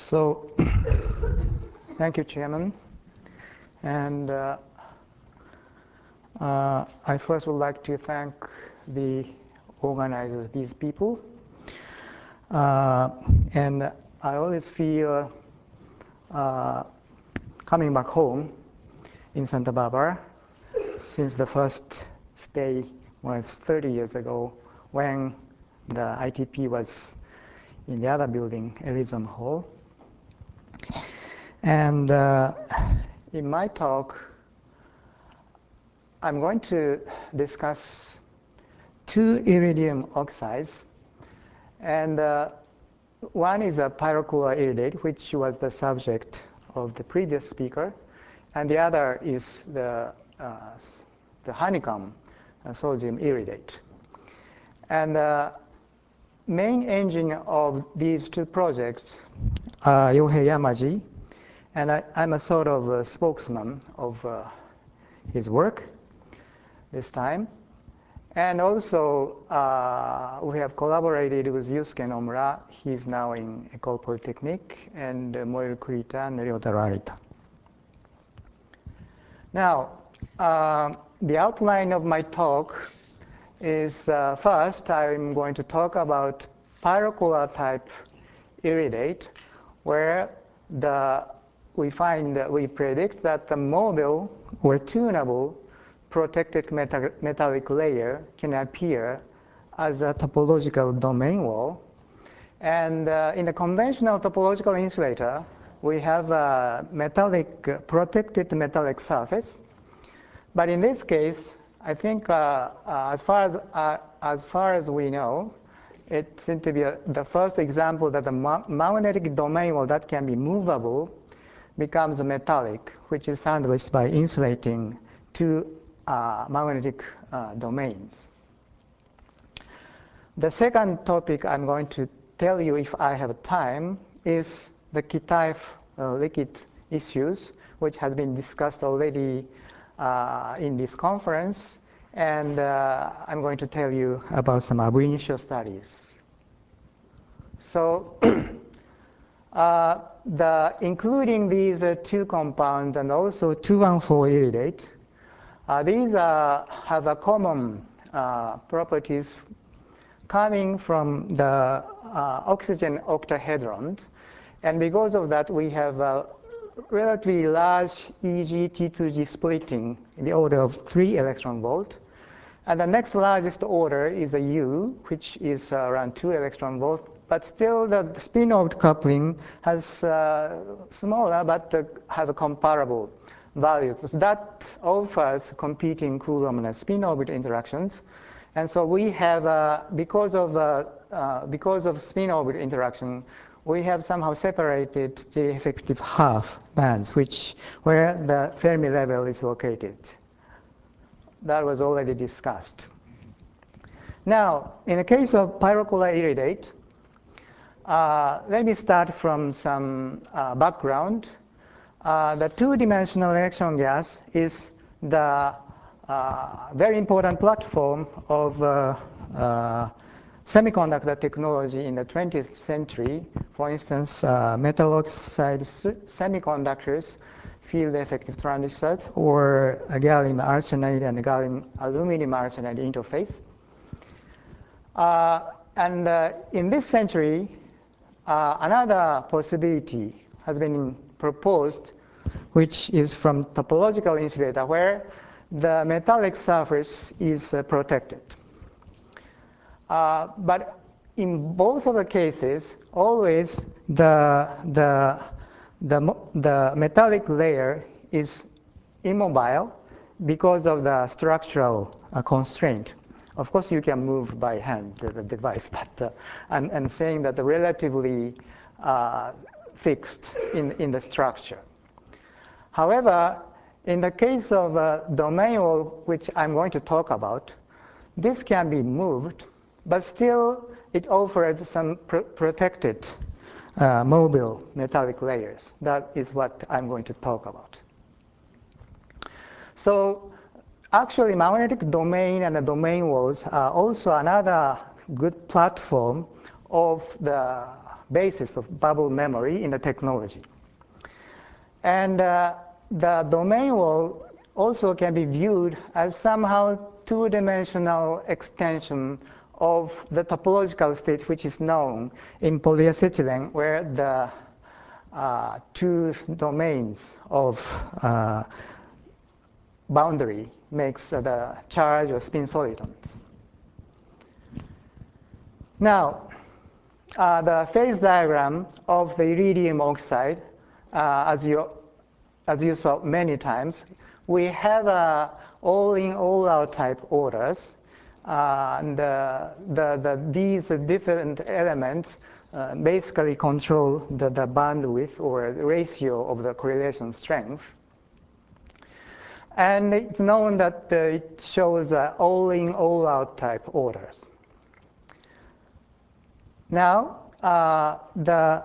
So, thank you, Chairman. And I first would like to thank the organizers, these people. And I always feel coming back home in Santa Barbara since the first stay was 30 years ago when the ITP was in the other building, Ellison Hall. And in my talk, I'm going to discuss two iridium oxides. And one is a pyrocolloid iridate, which was the subject of the previous speaker. And the other is the honeycomb sodium iridate. And the main engine of these two projects are Yohei Yamaji, and I'm a sort of a spokesman of his work this time. And also, we have collaborated with Yusuke Nomura. He's now in École Polytechnique, and Moeru Kurita and Ryota Rarita. Now, the outline of my talk is first, I'm going to talk about pyrocolloid type iridate, where we predict that the mobile or tunable protected metallic layer can appear as a topological domain wall. And in the conventional topological insulator, we have a protected metallic surface. But in this case, I think as far as we know, it seems to be the first example that the magnetic domain wall that can be movable becomes metallic, which is sandwiched by insulating two magnetic domains. The second topic I'm going to tell you, if I have time, is the Kitaev liquid issues, which has been discussed already in this conference. And I'm going to tell you about some ab initio studies. So including these two compounds and also 2,1,4 iridate, these have a common properties coming from the oxygen octahedrons. And because of that, we have a relatively large Eg T2G splitting in the order of 3 electron volt. And the next largest order is the U, which is around 2 electron volts. But still, the spin-orbit coupling has smaller, but have a comparable values. So that offers competing Coulomb and spin-orbit interactions. And so we have, because of spin-orbit interaction, we have somehow separated the effective half bands, where the Fermi level is located. That was already discussed. Now, in the case of pyrocolloid iridate, let me start from some background. The two-dimensional electron gas is the very important platform of semiconductor technology in the 20th century. For instance, metal oxide semiconductors, field effective transistors, or gallium arsenide and gallium aluminum arsenide interface. And in this century, another possibility has been proposed, which is from topological insulator, where the metallic surface is protected. But in both of the cases, always the metallic layer is immobile because of the structural constraint. Of course, you can move by hand the device, but I'm saying that the relatively fixed in the structure. However, in the case of domain wall, which I'm going to talk about, this can be moved, but still it offers some protected mobile metallic layers. That is what I'm going to talk about. So actually, magnetic domain and the domain walls are also another good platform of the basis of bubble memory in the technology. And the domain wall also can be viewed as somehow two-dimensional extension of the topological state which is known in polyacetylene, where the two domains of boundary makes the charge or spin soliton. Now, the phase diagram of the iridium oxide, as you saw many times, we have all-in, all-out type orders. And these different elements basically control the bandwidth or ratio of the correlation strength. And it's known that it shows all-in, all-out type orders. Now, there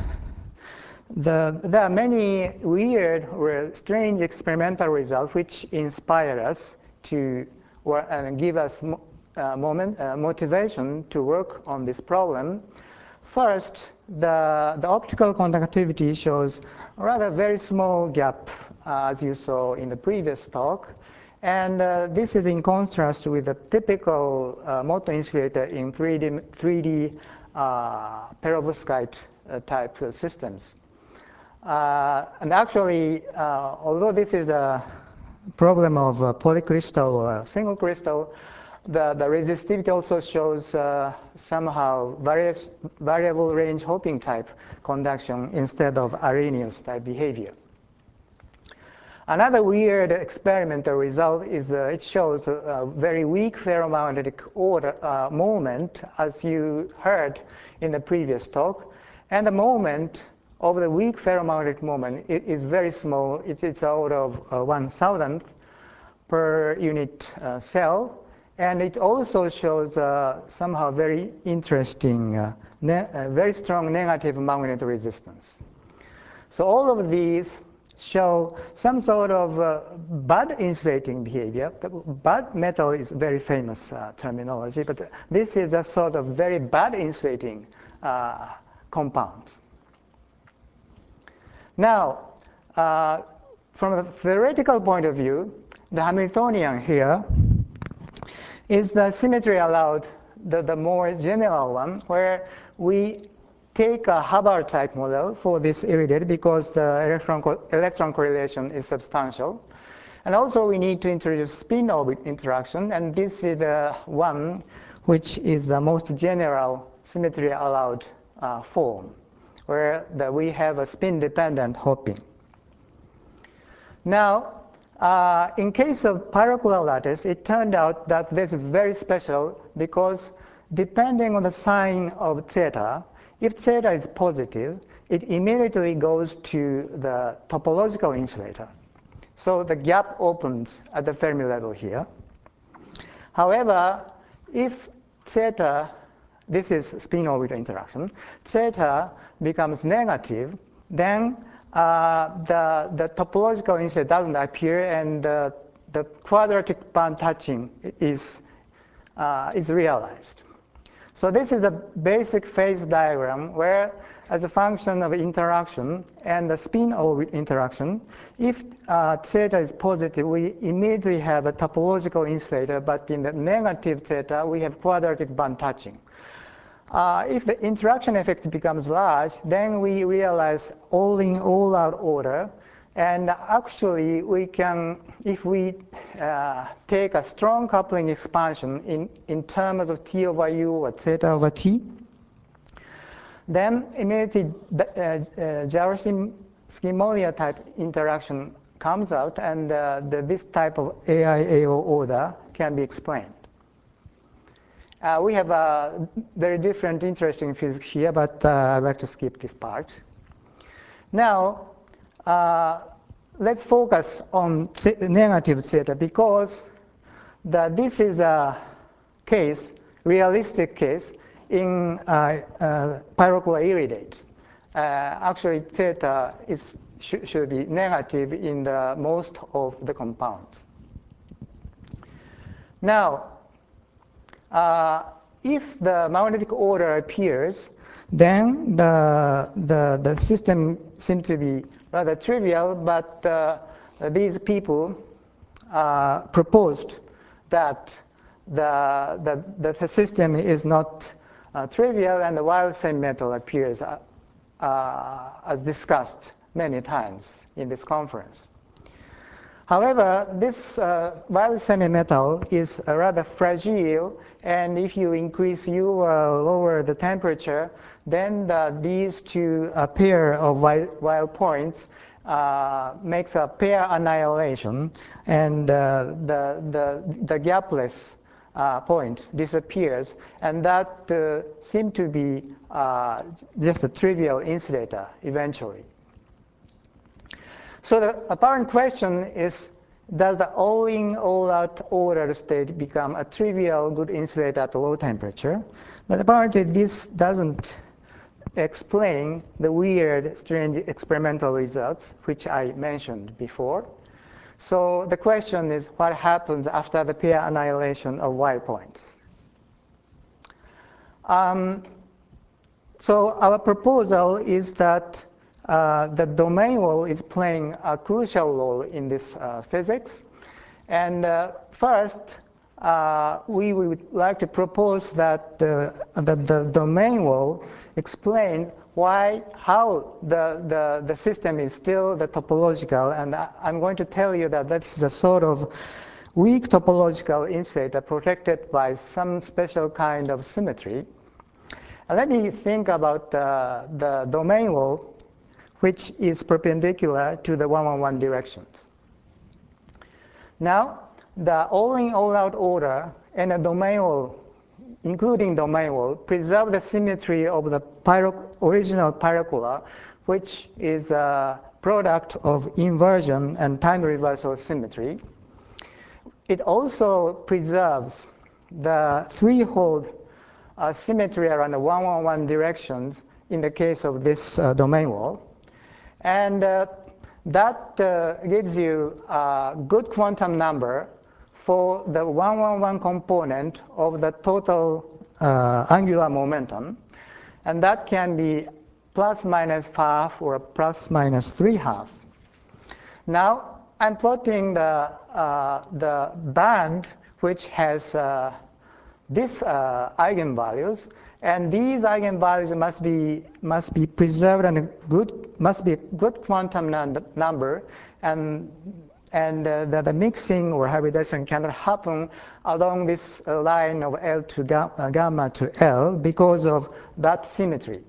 are many weird or strange experimental results which inspire us to and give us motivation to work on this problem. First, the optical conductivity shows a rather very small gap, as you saw in the previous talk. And this is in contrast with the typical motor insulator in 3D perovskite type systems. And actually, although this is a problem of polycrystal or single crystal, the resistivity also shows somehow variable range Hoping type conduction instead of Arrhenius type behavior. Another weird experimental result is it shows a very weak ferromagnetic order moment, as you heard in the previous talk. And the moment of the weak ferromagnetic moment is very small. It's a order of 1,000th per unit cell. And it also shows somehow very interesting, very strong negative magnetic resistance. So all of these show some sort of bad insulating behavior. Bad metal is very famous terminology, but this is a sort of very bad insulating compound. Now, from a theoretical point of view, the Hamiltonian here is the symmetry allowed, the more general one, where we take a Hubbard type model for this iridium because the electron correlation is substantial. And also we need to introduce spin orbit interaction, and this is the one which is the most general symmetry allowed form, where we have a spin dependent hopping. Now, in case of paracolar lattice, it turned out that this is very special because depending on the sign of theta, if theta is positive, it immediately goes to the topological insulator. So the gap opens at the Fermi level here. However, if theta, this is spin orbital interaction, theta becomes negative, then the topological insulator doesn't appear, and the quadratic band touching is realized. So this is the basic phase diagram where, as a function of interaction and the spin orbit interaction, if theta is positive, we immediately have a topological insulator, but in the negative theta, we have quadratic band touching. If the interaction effect becomes large, then we realize all-in, all-out order. And actually, we can, if we take a strong coupling expansion in terms of T over U or theta over T, then immediately Jaroszewski-Mollier type interaction comes out, and this type of AI-AO order can be explained. We have a very different interesting physics here, but I'd like to skip this part. Now, let's focus on negative theta, because this is a case, realistic case, in pyrocolar iridate. Actually, theta should be negative in most of the compounds. Now, if the magnetic order appears, then the system seems to be rather trivial, but these people proposed that the system is not trivial, and the Weyl-Semi metal appears as discussed many times in this conference. However, this Weyl-Semi metal is rather fragile, and if you increase U or lower the temperature, then these two pair of Weyl points makes a pair annihilation, and the gapless point disappears, and that seemed to be just a trivial insulator eventually. So the apparent question is, does the all-in, all-out ordered state become a trivial good insulator at low temperature? But apparently this doesn't explain the weird, strange experimental results which I mentioned before. So the question is, what happens after the pair annihilation of Weyl points? So our proposal is that the domain wall is playing a crucial role in this physics. And first, we would like to propose that the domain wall explains how the system is still the topological. And I'm going to tell you that that's a sort of weak topological insulator protected by some special kind of symmetry. And let me think about the domain wall, which is perpendicular to the 1-1-1 directions. Now, the all-in, all-out order and a domain wall, including domain wall, preserve the symmetry of the original paracola, which is a product of inversion and time reversal symmetry. It also preserves the three-fold symmetry around the 1-1-1 directions in the case of this domain wall. And that gives you a good quantum number for the 1-1-1 component of the total angular momentum. And that can be plus minus half or plus minus 3/2. Now, I'm plotting the band which has these eigenvalues. And these eigenvalues must be preserved and must be a good quantum number, and the mixing or hybridization cannot happen along this line of L to gamma to L because of that symmetry.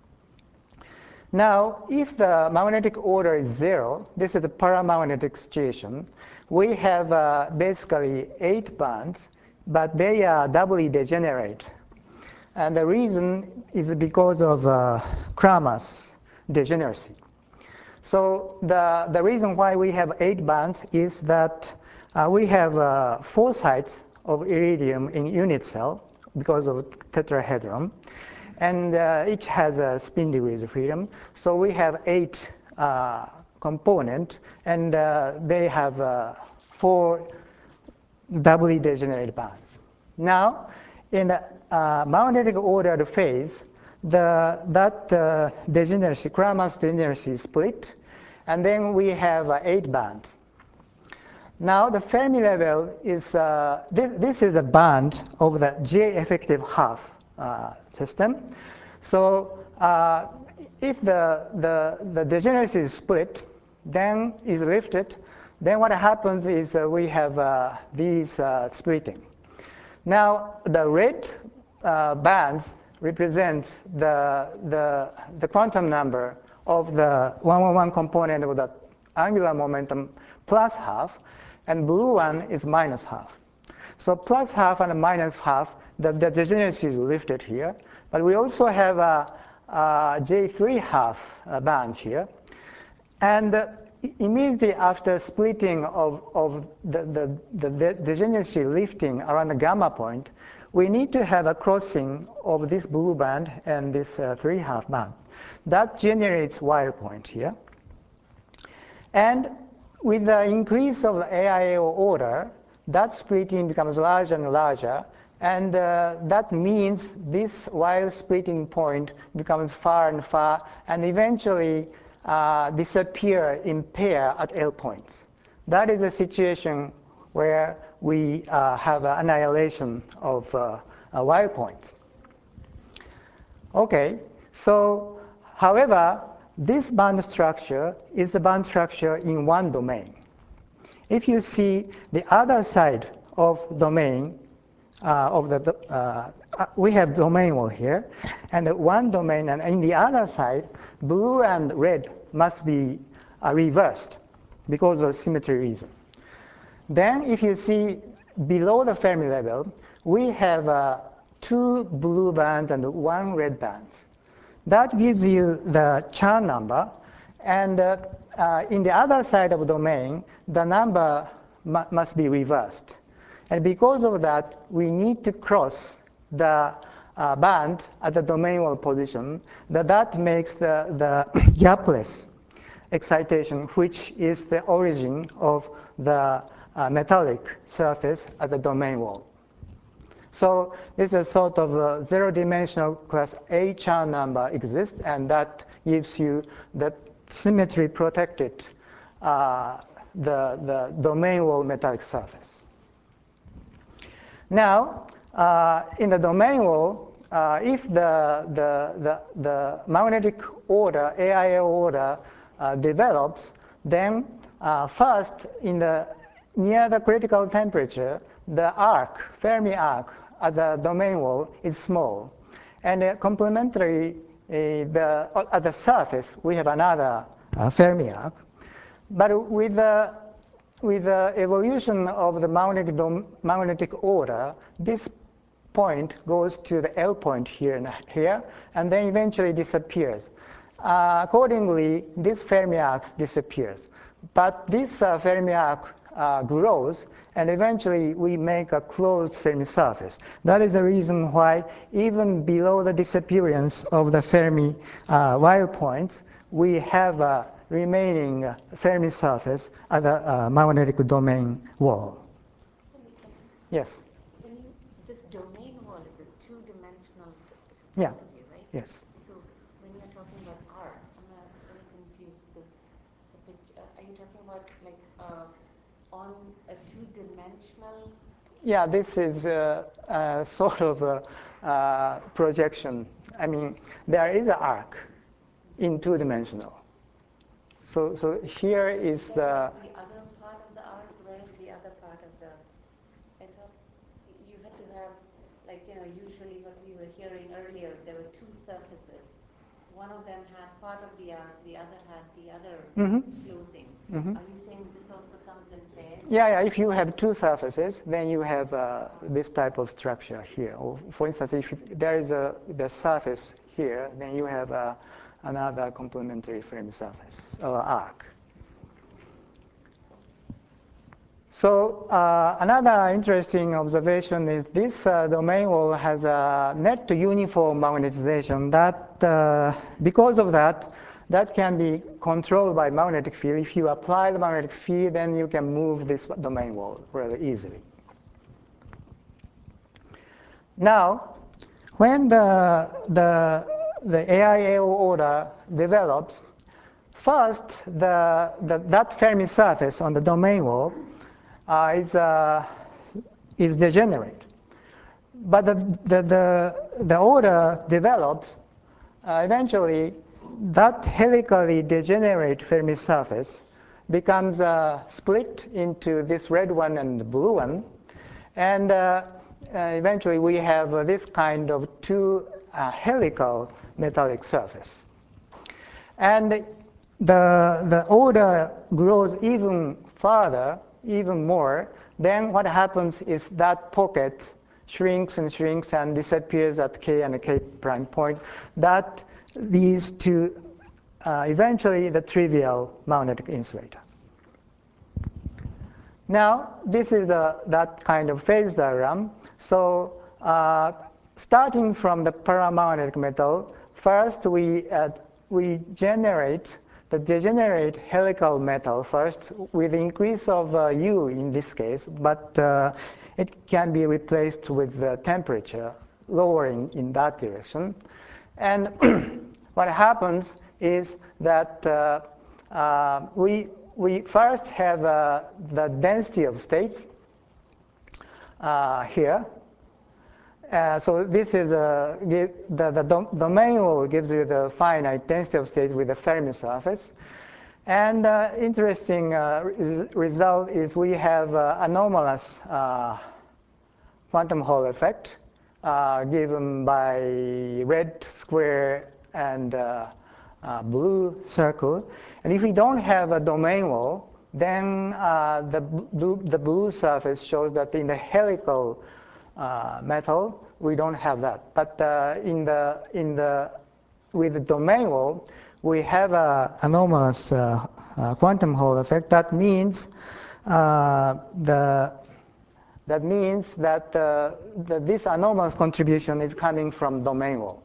Now, if the magnetic order is 0, this is a paramagnetic situation. We have basically 8 bands, but they are doubly degenerate. And the reason is because of Kramers degeneracy. So the reason why we have 8 bands is that we have 4 sites of iridium in unit cell because of tetrahedron. And each has a spin degrees of freedom. So we have 8 components, and they have 4 doubly degenerate bands. Now, in the magnetic ordered phase, that degeneracy, Kramers degeneracy is split, and then we have 8 bands. Now the Fermi level is, this is a band of the J effective half system. So if the degeneracy is split, then is lifted, then what happens is we have these splitting. Now the red bands represent the quantum number of the 1-1-1 component of the angular momentum plus half, and blue one is minus half. So plus half and minus half, the degeneracy is lifted here, but we also have a J3 half bands here. And immediately after splitting of the degeneracy lifting around the gamma point, we need to have a crossing of this blue band and this 3/2 band. That generates Weyl point here. And with the increase of the AIO order, that splitting becomes larger and larger, And that means this wire splitting point becomes far and far and eventually disappear in pair at L points. That is a situation where we have an annihilation of wire points. Okay, so however, this band structure is the band structure in one domain. If you see the other side of domain, we have domain wall here, and one domain, and in the other side, blue and red must be reversed because of symmetry reason. Then if you see below the Fermi level, we have 2 blue bands and 1 red band. That gives you the Chern number, and in the other side of the domain, the number must be reversed. And because of that, we need to cross the band at the domain wall position. That makes the gapless excitation, which is the origin of the metallic surface at the domain wall. So this is a sort of a zero-dimensional class A Chern number exists, and that gives you the symmetry protected the domain wall metallic surface. Now, in the domain wall, if the magnetic order, AIO order, develops, then first, near the critical temperature, the arc, Fermi arc, at the domain wall is small. And complementary, at the surface, we have another Fermi arc. But with the evolution of the magnetic order, this point goes to the L point here and here, and then eventually disappears. Accordingly, this Fermi arc disappears. But this Fermi arc grows, and eventually we make a closed Fermi surface. That is the reason why even below the disappearance of the Fermi wire points, we have a remaining Fermi surface at the magnetic domain wall. Yes? This domain wall is a two-dimensional Yeah. topology, right? Yes. So when you're talking about arc, I'm a little confused because the picture, are you talking about like on a two-dimensional? Yeah, this is sort of a projection. I mean, there is an arc in two-dimensional. So here is the other part of the arc. Where is the other part of the? I thought you had to have, like, usually what we were hearing earlier, there were two surfaces. One of them had part of the arc, the other had the other closings. Are you saying this also comes in pairs? Yeah. If you have two surfaces, then you have this type of structure here. Or for instance, if there is the surface here, then you have another complementary frame surface or arc. So another interesting observation is this domain wall has a net uniform magnetization. That because of that, that can be controlled by magnetic field. If you apply the magnetic field, then you can move this domain wall really easily. Now, when the AIAO order develops, first that Fermi surface on the domain wall is degenerate. But the order develops, eventually that helically degenerate Fermi surface becomes split into this red one and the blue one. And eventually we have this kind of two helical metallic surface. And the order grows even further, even more. Then what happens is that pocket shrinks and disappears at K and K prime point. That leads to eventually the trivial magnetic insulator. Now, this is that kind of phase diagram. So starting from the paramagnetic metal, first we generate the degenerate helical metal first with increase of U in this case, but it can be replaced with the temperature, lowering in that direction. And what happens is that we first have the density of states here. So this is the domain wall gives you the finite density of states with the Fermi surface. And interesting result is we have anomalous quantum Hall effect given by red square and blue circle. And if we don't have a domain wall, then the blue surface shows that in the helical metal we don't have that. But with the domain wall, we have an anomalous quantum Hall effect. That means that this anomalous contribution is coming from domain wall.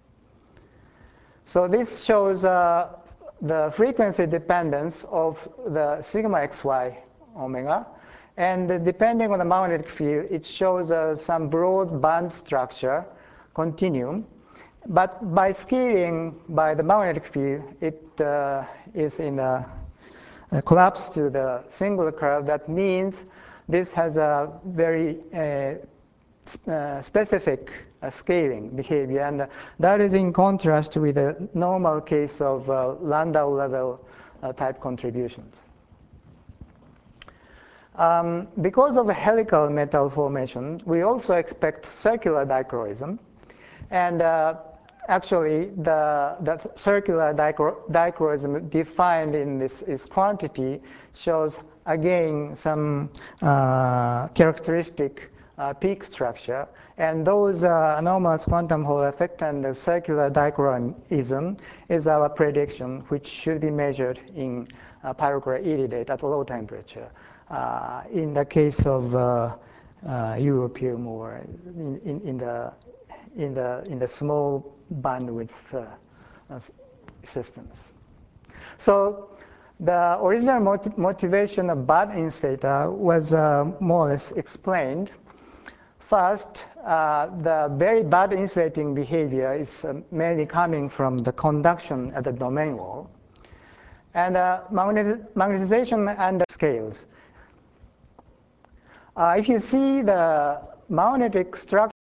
So this shows the frequency dependence of the sigma xy omega. And depending on the magnetic field, it shows some broad band structure continuum. But by scaling by the magnetic field, it is in a collapse to the singular curve. That means this has a very specific scaling behavior, and that is in contrast with the normal case of Landau level type contributions. Because of helical metal formation, we also expect circular dichroism, and actually the circular dichroism defined in this quantity shows again some characteristic peak structure, and those anomalous quantum Hall effect and the circular dichroism is our prediction, which should be measured in pyrochlorite at low temperature. In the case of europium or in the small bandwidth systems. So the original motivation of bad insulator was more or less explained. First, the very bad insulating behavior is mainly coming from the conduction at the domain wall, and magnetization and the scales. If you see the magnetic structure